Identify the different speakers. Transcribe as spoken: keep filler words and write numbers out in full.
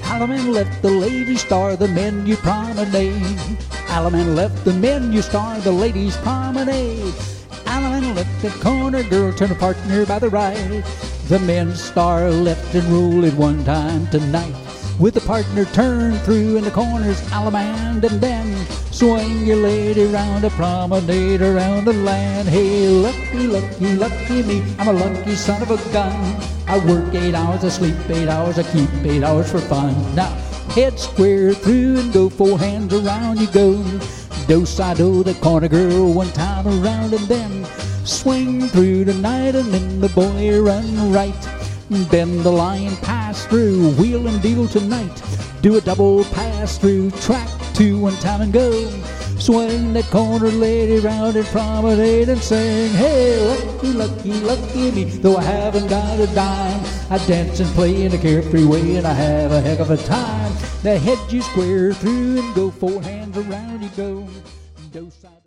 Speaker 1: Alaman left the ladies star, the menu promenade. Alaman left the menu star, the ladies promenade. Alaman left the corner girl, turn a partner by the right. The men's star left and rolled at one time tonight. With the partner turned through in the corners, Alaman and then swing your lady round a promenade around the land. Hey, lucky, lucky, lucky me, I'm a lucky son of a gun. I work eight hours, I sleep eight hours, I keep eight hours for fun. Now, head square through and go, four hands around you go. Do-si-do the corner girl one time around and then swing through the night and then the boy run right. Then the lion pass through, wheel and deal tonight. Do a double pass through, track two one time and go. Swing that corner lady round and promenade and sing. Hey, lucky, lucky, lucky me, though I haven't got a dime. I dance and play in a carefree way and I have a heck of a time. Now head you square through and go, four hands around you go. Do